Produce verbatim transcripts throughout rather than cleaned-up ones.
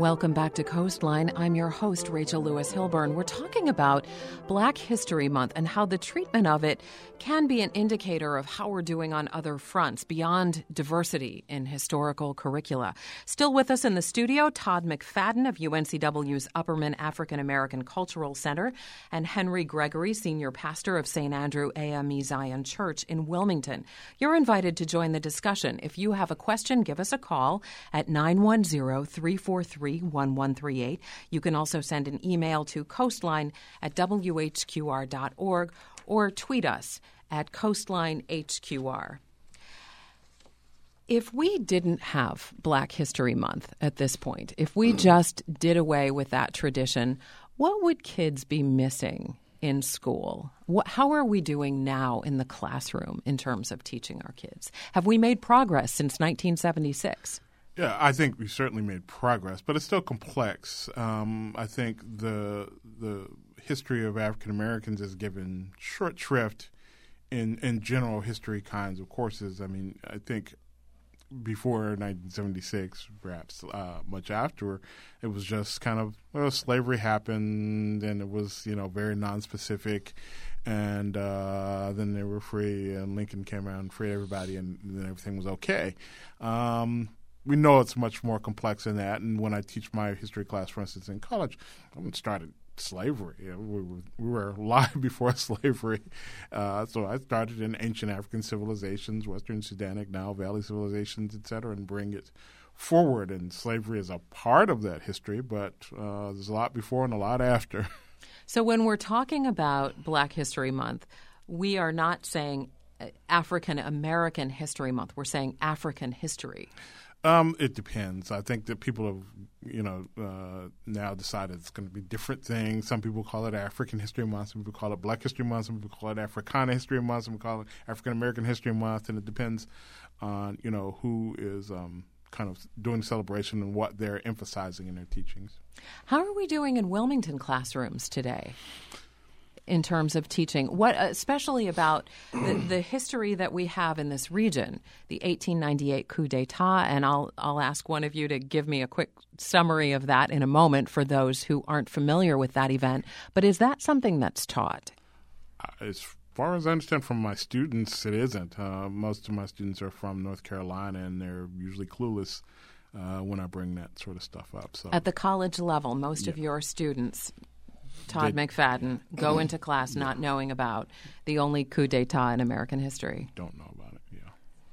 Welcome back to Coastline. I'm your host, Rachel Lewis Hilburn. We're talking about Black History Month and how the treatment of it can be an indicator of how we're doing on other fronts beyond diversity in historical curricula. Still with us in the studio, Todd McFadden of U N C W's Upperman African American Cultural Center and Henry Gregory, senior pastor of Saint Andrew A M E Zion Church in Wilmington. You're invited to join the discussion. If you have a question, give us a call at nine one zero, three four three, one one three eight. You can also send an email to coastline at w h q r dot org or tweet us at coastline h q r. If we didn't have Black History Month at this point, if we just did away with that tradition, what would kids be missing in school? What, how are we doing now in the classroom in terms of teaching our kids? Have we made progress since nineteen seventy-six? Yeah, I think we certainly made progress, but it's still complex. Um, I think the the history of African Americans is given short shrift in, in general history kinds of courses. I mean, I think before nineteen seventy-six, perhaps uh, much after, it was just kind of, well, slavery happened, and it was, you know, very nonspecific, and uh, then they were free, and Lincoln came around and freed everybody, and then everything was okay. Um, we know it's much more complex than that, and when I teach my history class, for instance, in college, I haven't started slavery. You know, we, were, we were alive before slavery. Uh, so I started in ancient African civilizations, Western Sudanic, Nile Valley civilizations, et cetera, and bring it forward. And slavery is a part of that history, but uh, there's a lot before and a lot after. So when we're talking about Black History Month, we are not saying African American History Month. We're saying African history. Um, it depends. I think that people have, you know, uh, now decided it's going to be different things. Some people call it African History Month. Some people call it Black History Month. Some people call it Africana History Month. Some people call it African American History Month. And it depends on, you know, who is um, kind of doing the celebration and what they're emphasizing in their teachings. How are we doing in Wilmington classrooms today in terms of teaching, what, especially about the, the history that we have in this region, the eighteen ninety-eight coup d'etat, and I'll I'll ask one of you to give me a quick summary of that in a moment for those who aren't familiar with that event. But is that something that's taught? Uh, as far as I understand from my students, it isn't. Uh, most of my students are from North Carolina, and they're usually clueless uh, when I bring that sort of stuff up. So at the college level, most yeah. of your students, Todd they, McFadden, go into class yeah. not knowing about the only coup d'etat in American history. Don't know about it, yeah.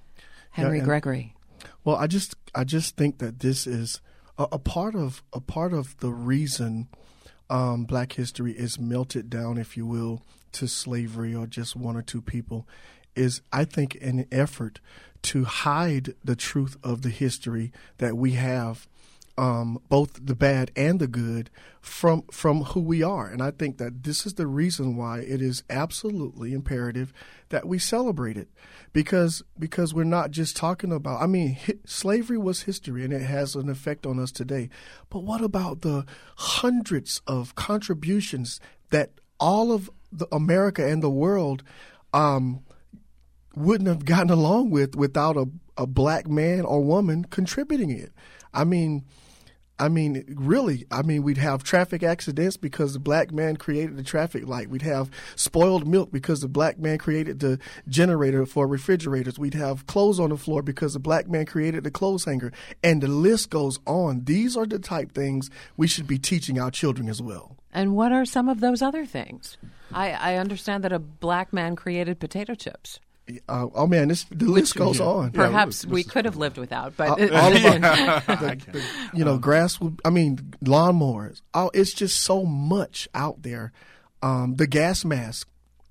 Henry yeah, Gregory. Well, I just I just think that this is a, a part of a part of the reason um, Black history is melted down, if you will, to slavery or just one or two people, is I think an effort to hide the truth of the history that we have. Um, both the bad and the good from from who we are. And I think that this is the reason why it is absolutely imperative that we celebrate it, because because we're not just talking about, I mean, hi, slavery was history and it has an effect on us today. But what about the hundreds of contributions that all of the America and the world um, wouldn't have gotten along with without a, a black man or woman contributing it? I mean, I mean, really, I mean, we'd have traffic accidents because the black man created the traffic light. We'd have spoiled milk because the black man created the generator for refrigerators. We'd have clothes on the floor because the black man created the clothes hanger. And the list goes on. These are the type things we should be teaching our children as well. And what are some of those other things? I, I understand that a black man created potato chips. Uh, oh man, this, the list goes yeah. on. Perhaps yeah, we could have lived without, but all, all of the, the, you know, grass. I mean, lawnmowers. Oh, it's just so much out there. Um, the gas mask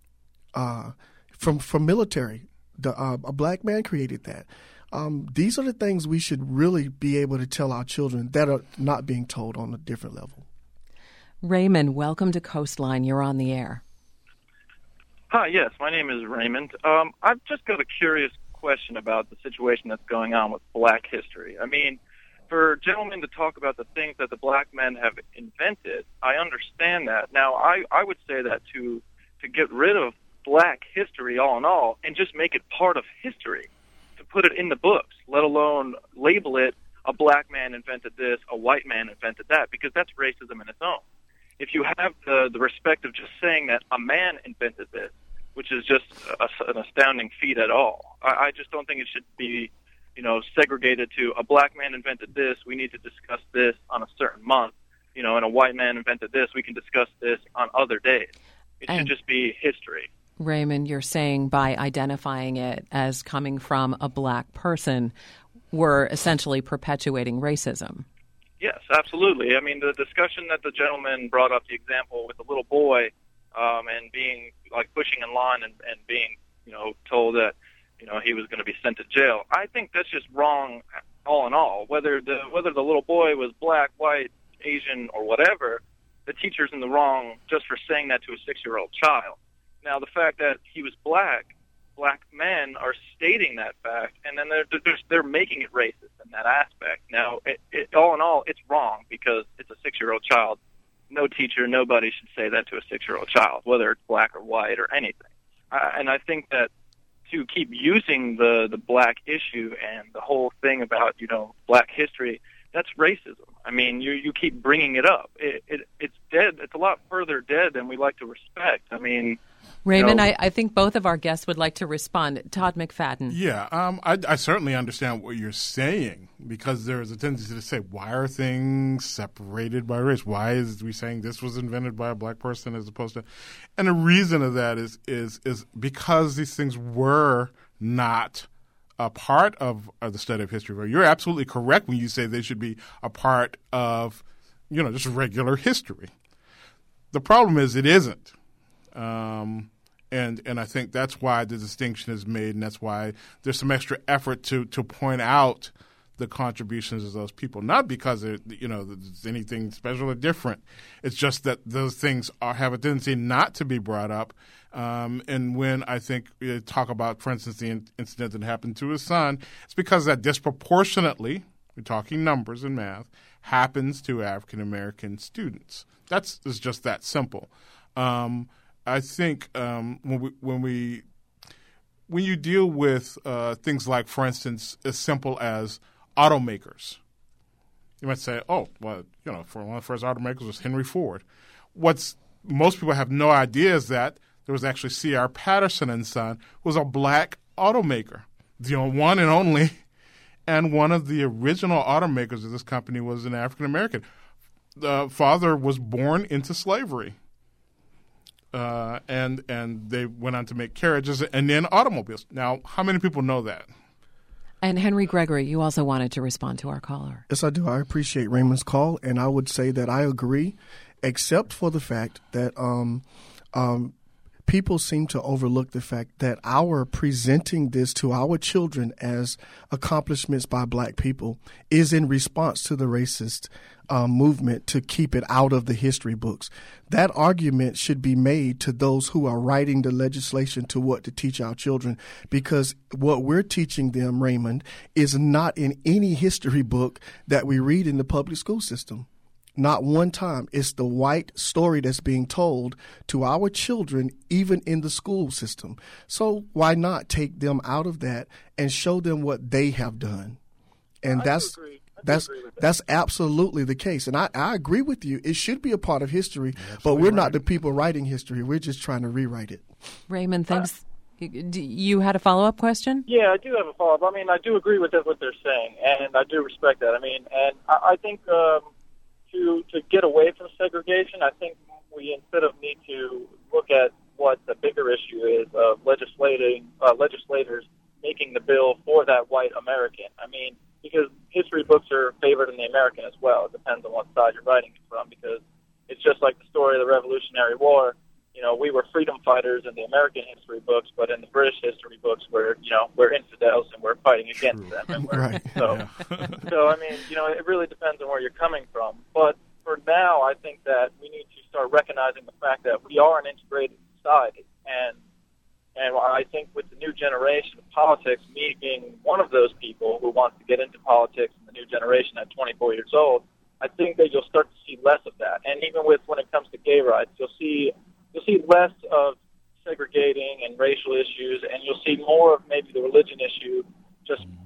uh, from from military. The, uh, a black man created that. Um, these are the things we should really be able to tell our children that are not being told on a different level. Raymond, welcome to Coastline. You're on the air. Hi, yes, my name is Raymond. Um, I've just got a curious question about the situation that's going on with black history. I mean, for gentlemen to talk about the things that the black men have invented, I understand that. Now, I, I would say that to to get rid of black history all in all and just make it part of history, to put it in the books, let alone label it a black man invented this, a white man invented that, because that's racism in its own. If you have the, the respect of just saying that a man invented this, which is just a, an astounding feat at all, I, I just don't think it should be, you know, segregated to a black man invented this, we need to discuss this on a certain month, you know, and a white man invented this, we can discuss this on other days. It and should just be history. Raymond, you're saying by identifying it as coming from a black person, we're essentially perpetuating racism. Yes, absolutely. I mean, the discussion that the gentleman brought up, the example with the little boy um, and being, like, pushing in line and, and being, you know, told that, you know, he was going to be sent to jail. I think that's just wrong all in all. Whether the whether the little boy was black, white, Asian, or whatever, the teacher's in the wrong just for saying that to a six-year-old child. Now, the fact that he was black, black men are stating that fact, and then they're they're, they're making it racist in that aspect. Now, it, it, all in all, it's wrong because it's a six-year-old child. No teacher, nobody should say that to a six-year-old child, whether it's black or white or anything. Uh, and I think that to keep using the, the black issue and the whole thing about, you know, black history, that's racism. I mean, you you keep bringing it up. It, it It's dead. It's a lot further dead than we like to respect. I mean, Raymond, you know, I, I think both of our guests would like to respond. Todd McFadden. Yeah, um, I, I certainly understand what you're saying because there is a tendency to say, why are things separated by race? Why is we saying this was invented by a black person as opposed to – and the reason of that is is is because these things were not a part of, of the study of history. You're absolutely correct when you say they should be a part of, you know, just regular history. The problem is it isn't. Um, and and I think that's why the distinction is made, and that's why there's some extra effort to, to point out the contributions of those people. Not because it, you know there's anything special or different. It's just that those things are, have a tendency not to be brought up. Um, and when I think we talk about, for instance, the in- incident that happened to his son, it's because that disproportionately, we're talking numbers and math, happens to African American students. That's it's just that simple. Um, I think um, when we when we when you deal with uh, things like, for instance, as simple as automakers, you might say, "Oh, well, you know, for one of the first automakers was Henry Ford." What's most people have no idea is that there was actually C R Patterson and Son, who was a black automaker, the one and only, and one of the original automakers of this company was an African American. The father was born into slavery. Uh, and and they went on to make carriages and then automobiles. Now, how many people know that? And Henry Gregory, you also wanted to respond to our caller. Yes, I do. I appreciate Raymond's call, and I would say that I agree, except for the fact that um, um, people seem to overlook the fact that our presenting this to our children as accomplishments by black people is in response to the racist Uh, movement to keep it out of the history books. That argument should be made to those who are writing the legislation to what to teach our children, because what we're teaching them, Raymond, is not in any history book that we read in the public school system. Not one time. It's the white story that's being told to our children, even in the school system. So why not take them out of that and show them what they have done? And I that's agree. That's that's absolutely the case. And I, I agree with you. It should be a part of history, but we're right. not the people writing history. We're just trying to rewrite it. Raymond, thanks. Uh, you had a follow-up question? Yeah, I do have a follow-up. I mean, I do agree with what they're saying, and I do respect that. I mean, and I, I think um, to to get away from segregation, I think we instead of need to look at what the bigger issue is of legislating uh, legislators making the bill for that white American. I mean, because history books are favored in the American as well. It depends on what side you're writing it from, because it's just like the story of the Revolutionary War. You know, we were freedom fighters in the American history books, but in the British history books, we're, you know, we're infidels and we're fighting against True. them. And we're, right. So, yeah. so, I mean, you know, it really depends on where you're coming from. But for now, I think that we need to start recognizing the fact that we are an integrated society. And And I think with the new generation of politics, me being one of those people who wants to get into politics in the new generation at twenty-four years old, I think that you'll start to see less of that. And even with when it comes to gay rights, you'll see you'll see less of segregating and racial issues, and you'll see more of maybe the religion issue just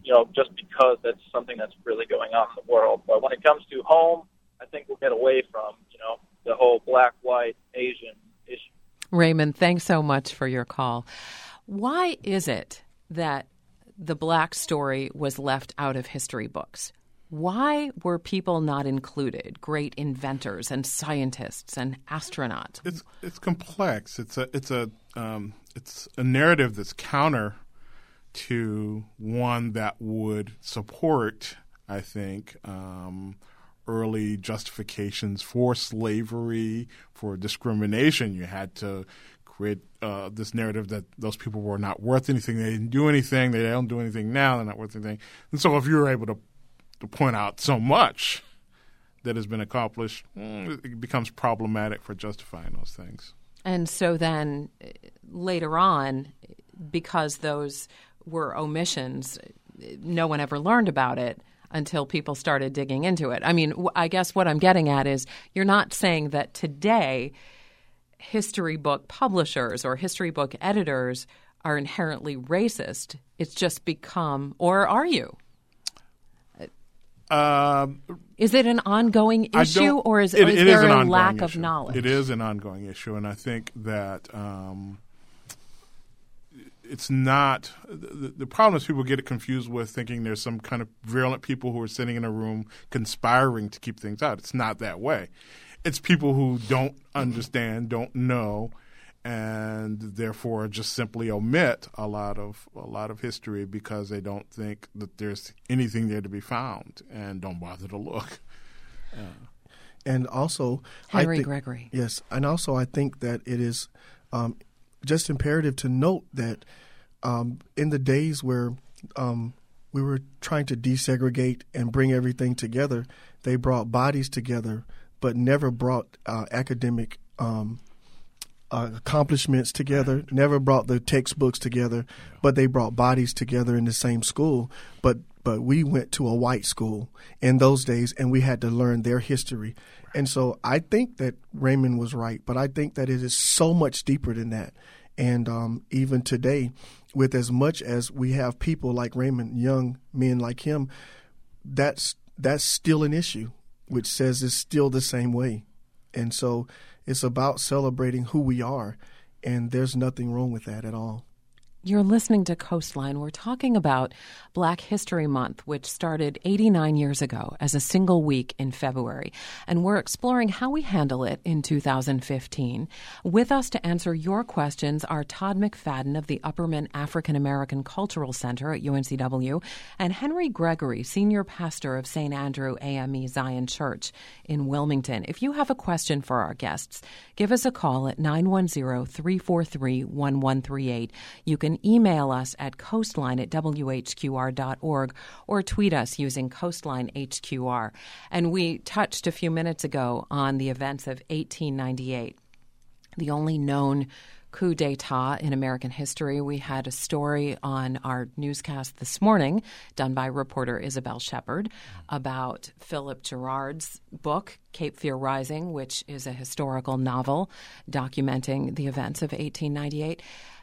you know, just because that's something that's really going on in the world. But when it comes to home, I think we'll get away from, you know, the whole black, white, Asian issue. Raymond, thanks so much for your call. Why is it that the black story was left out of history books? Why were people not included? Great inventors and scientists and astronauts. It's it's complex. It's a it's a um, it's a narrative that's counter to one that would support, I think, um, early justifications for slavery, for discrimination. You had to create uh, this narrative that those people were not worth anything. They didn't do anything. They don't do anything now. They're not worth anything. And so if you're able to to point out so much that has been accomplished, it becomes problematic for justifying those things. And so then later on, because those were omissions, no one ever learned about it until people started digging into it. I mean, I guess what I'm getting at is you're not saying that today history book publishers or history book editors are inherently racist. It's just become, or are you? Um, is it an ongoing issue, or is, it, or is it there is a lack issue. of knowledge? It is an ongoing issue, and I think that um, it's not the, – the problem is people get it confused with thinking there's some kind of virulent people who are sitting in a room conspiring to keep things out. It's not that way. It's people who don't understand, don't know, and therefore just simply omit a lot of a lot of history because they don't think that there's anything there to be found and don't bother to look. Uh, and also, Henry I think, Gregory. Yes, and also I think that it is um, just imperative to note that um, in the days where um, we were trying to desegregate and bring everything together, they brought bodies together, but never brought uh, academic um Uh, accomplishments together, never brought the textbooks together, but they brought bodies together in the same school. But but we went to a white school in those days, and we had to learn their history. And so I think that Raymond was right, but I think that it is so much deeper than that. And um, even today, with as much as we have people like Raymond, young men like him, that's that's still an issue, which says it's still the same way. And so it's about celebrating who we are, and there's nothing wrong with that at all. You're listening to Coastline. We're talking about Black History Month, which started eighty-nine years ago as a single week in February. And we're exploring how we handle it in two thousand fifteen. With us to answer your questions are Todd McFadden of the Upperman African American Cultural Center at U N C W and Henry Gregory, senior pastor of Saint Andrew A M E Zion Church in Wilmington. If you have a question for our guests, give us a call at nine one zero, three four three, one one three eight. You can email us at coastline at w h q r dot org or tweet us using Coastline H Q R. And we touched a few minutes ago on the events of eighteen ninety-eight, the only known coup d'etat in American history. We had a story on our newscast this morning done by reporter Isabel Shepard about Philip Gerard's book, Cape Fear Rising, which is a historical novel documenting the events of eighteen ninety-eight.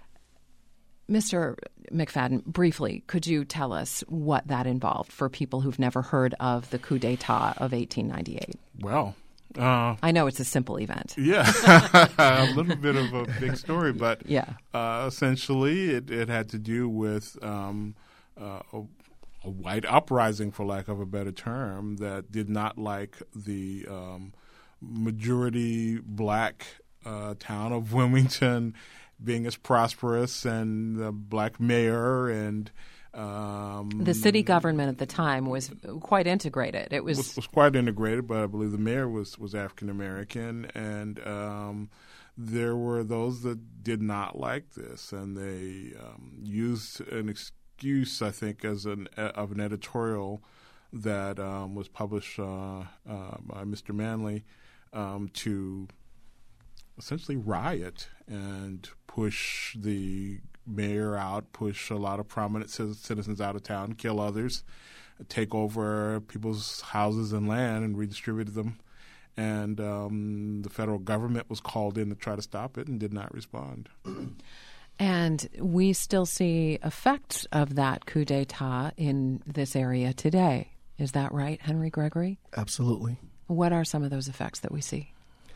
Mister McFadden, briefly, could you tell us what that involved for people who've never heard of the coup d'etat of eighteen ninety-eight? Well, uh, I know it's a simple event. Yeah, a little bit of a big story, but yeah. uh, essentially it, it had to do with um, uh, a, a white uprising, for lack of a better term, that did not like the um, majority black uh, town of Wilmington being as prosperous, and the black mayor and um, the city government at the time was quite integrated. It was was, was quite integrated, but I believe the mayor was, was African American, and um, there were those that did not like this, and they um, used an excuse, I think, as an of an editorial that um, was published uh, uh, by Mister Manley um, to essentially riot and push the mayor out, push a lot of prominent citizens out of town, kill others, take over people's houses and land and redistribute them. And um, the federal government was called in to try to stop it and did not respond. And we still see effects of that coup d'etat in this area today. Is that right, Henry Gregory? Absolutely. What are some of those effects that we see?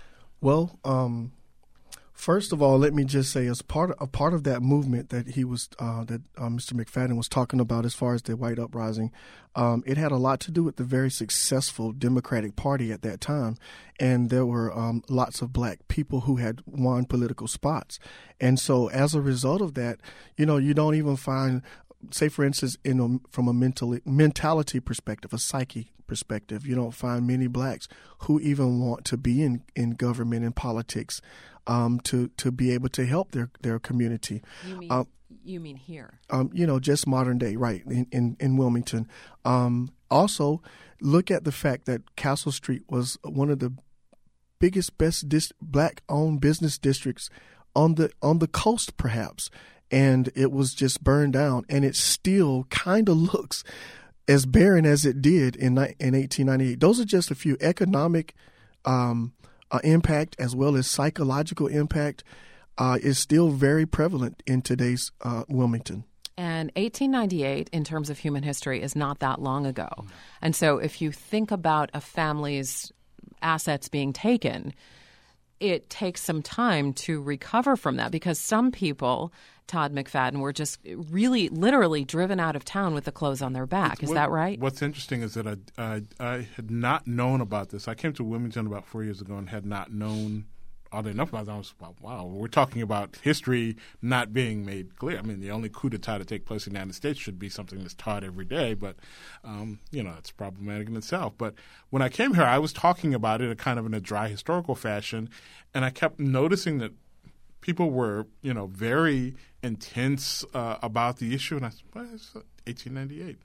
Well, um, first of all, let me just say, as part of, a part of that movement that he was, uh, that uh, Mister McFadden was talking about, as far as the white uprising, um, it had a lot to do with the very successful Democratic Party at that time, and there were um, lots of black people who had won political spots, and so as a result of that, you know, you don't even find, say, for instance, in a, from a mental mentality perspective, a psyche perspective, you don't find many blacks who even want to be in, in government and politics. Um, to, to be able to help their, their community. You mean, um, you mean here? Um, you know, just modern day, right, in, in, in Wilmington. Um, also, look at the fact that Castle Street was one of the biggest, best dis- black-owned business districts on the on the coast, perhaps, and it was just burned down, and it still kind of looks as barren as it did in in eighteen ninety-eight. Those are just a few economic um Uh, impact as well as psychological impact uh, is still very prevalent in today's uh, Wilmington. And eighteen ninety-eight, in terms of human history, is not that long ago. And so if you think about a family's assets being taken, it takes some time to recover from that, because some people, Todd McFadden, were just really literally driven out of town with the clothes on their back. Is what, that right? What's interesting is that I, I, I had not known about this. I came to Wilmington about four years ago and had not known oddly enough about it. I was like, wow, we're talking about history not being made clear. I mean, the only coup d'etat to take place in the United States should be something that's taught every day, but, um, you know, it's problematic in itself. But when I came here, I was talking about it kind of in a dry historical fashion, and I kept noticing that people were, you know, very intense uh, about the issue, and I said, well, it's eighteen ninety-eight.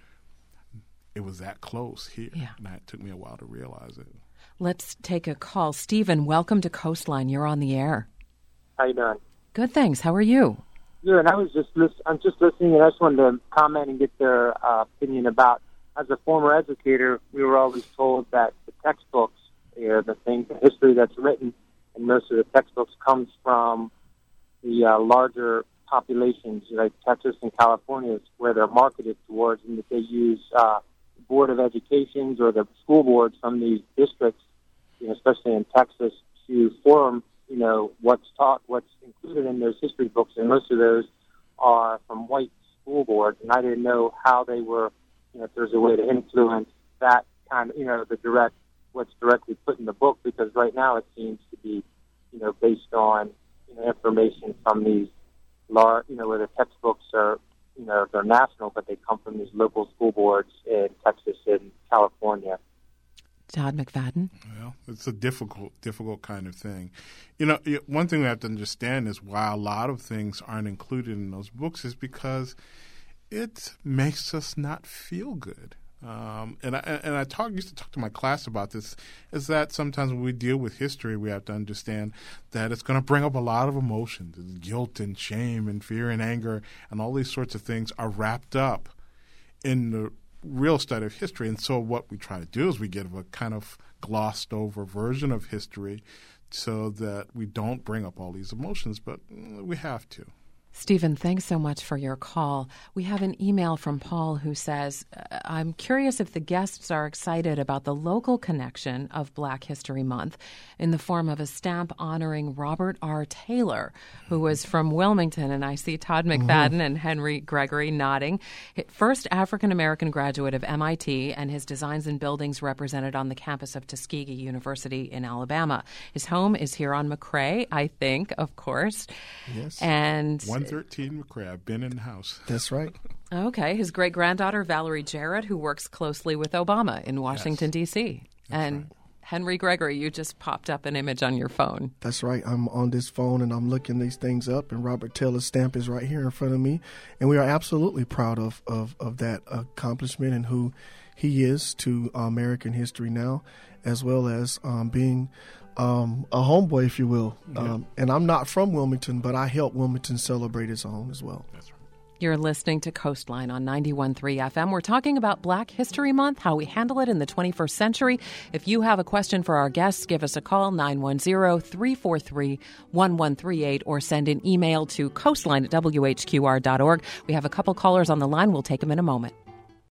It was that close here, yeah. and it took me a while to realize it. Let's take a call. Stephen, welcome to Coastline. You're on the air. How you doing? Good, thanks. How are you? Good. I was just listen, I'm just listening, and I just wanted to comment and get their uh, opinion about. As a former educator, we were always told that the textbooks, you know, the thing, the history that's written, and most of the textbooks comes from the uh, larger populations, like Texas and California, where they're marketed towards, and that they use uh, Board of Educations or the school boards from these districts, you know, especially in Texas, to form, you know, what's taught, what's included in those history books, and most of those are from white school boards, and I didn't know how they were, you know, if there's a way to influence that kind of, you know, the direct, what's directly put in the book, because right now it seems to be, you know, based on, you know, information from these large, you know, where the textbooks are, you know, they're national, but they come from these local school boards in Texas and California. Todd McFadden? Well, it's a difficult, difficult kind of thing. You know, one thing we have to understand is why a lot of things aren't included in those books is because it makes us not feel good. Um, and I and I talk used to talk to my class about this. Is that sometimes when we deal with history, we have to understand that it's going to bring up a lot of emotions, guilt and shame and fear and anger, and all these sorts of things are wrapped up in the real study of history. And so, what we try to do is we give a kind of glossed over version of history, so that we don't bring up all these emotions, but we have to. Stephen, thanks so much for your call. We have an email from Paul who says, I'm curious if the guests are excited about the local connection of Black History Month in the form of a stamp honoring Robert R. Taylor, who was from Wilmington. And I see Todd McFadden mm-hmm. and Henry Gregory nodding. First African-American graduate of M I T, and his designs and buildings represented on the campus of Tuskegee University in Alabama. His home is here on McRae, I think, of course. Yes. And one thirteen McRae. I've been in the house. That's right. Okay. His great-granddaughter, Valerie Jarrett, who works closely with Obama in Washington, yes. D C And right. Henry Gregory, you just popped up an image on your phone. That's right. I'm on this phone, and I'm looking these things up, and Robert Taylor's stamp is right here in front of me. And we are absolutely proud of, of, of that accomplishment and who he is to American history now, as well as um, being Um, a homeboy, if you will. Yeah. Um, and I'm not from Wilmington, but I help Wilmington celebrate its own as well. That's right. You're listening to Coastline on ninety-one point three F M. We're talking about Black History Month, how we handle it in the twenty-first century. If you have a question for our guests, give us a call, nine one zero, three four three, one one three eight, or send an email to coastline at w h q r dot org. We have a couple callers on the line. We'll take them in a moment.